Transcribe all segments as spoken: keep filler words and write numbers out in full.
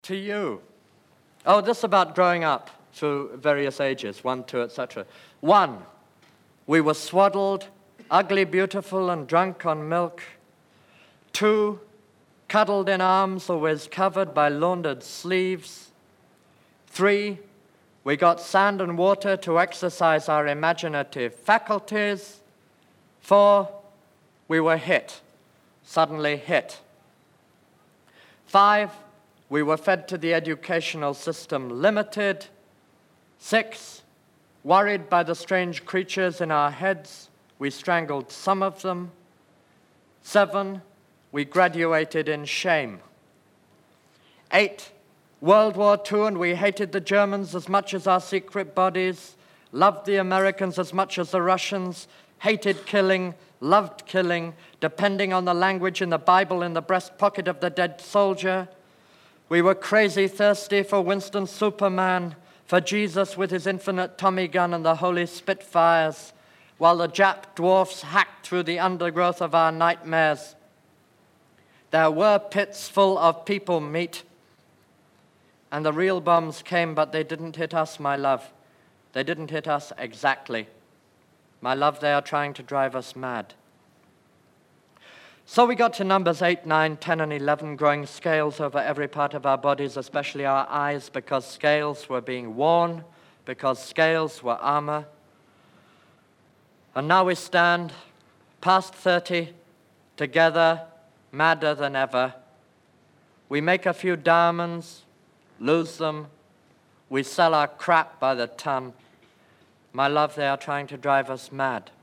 to you. Oh, this is about growing up through various ages, one, two, et cetera. One, we were swaddled, ugly, beautiful, and drunk on milk. Two, cuddled in arms, always covered by laundered sleeves. Three, we got sand and water to exercise our imaginative faculties. Four, we were hit, suddenly hit. Five, we were fed to the educational system limited. Six, worried by the strange creatures in our heads, we strangled some of them. Seven, we graduated in shame. Eight, World War Two, and we hated the Germans as much as our secret bodies, loved the Americans as much as the Russians, hated killing, loved killing, depending on the language in the Bible in the breast pocket of the dead soldier. We were crazy thirsty for Winston Superman, for Jesus with his infinite Tommy gun and the holy Spitfires, while the Jap dwarfs hacked through the undergrowth of our nightmares. There were pits full of people meat, and the real bombs came, but they didn't hit us, my love. They didn't hit us exactly. My love, they are trying to drive us mad. So we got to numbers eight, nine, ten, and eleven, growing scales over every part of our bodies, especially our eyes, because scales were being worn, because scales were armor. And now we stand, past thirty, together, madder than ever. We make a few diamonds, lose them. We sell our crap by the ton. My love, they are trying to drive us mad.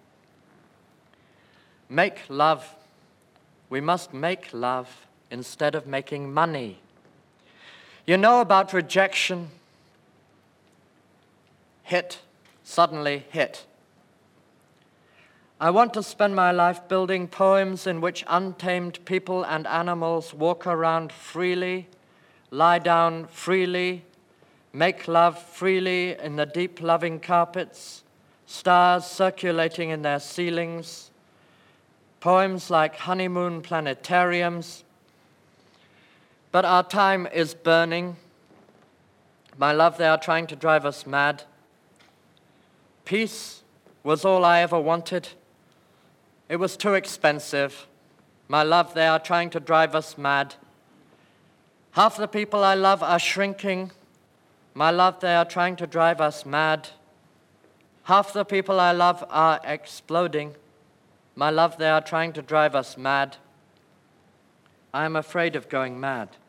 Make love. We must make love instead of making money. You know about rejection. Hit, suddenly hit. I want to spend my life building poems in which untamed people and animals walk around freely, lie down freely, make love freely in the deep loving carpets, stars circulating in their ceilings, poems like honeymoon planetariums. But our time is burning. My love, they are trying to drive us mad. Peace was all I ever wanted. It was too expensive. My love, they are trying to drive us mad. Half the people I love are shrinking. My love, they are trying to drive us mad. Half the people I love are exploding. My love, they are trying to drive us mad. I am afraid of going mad.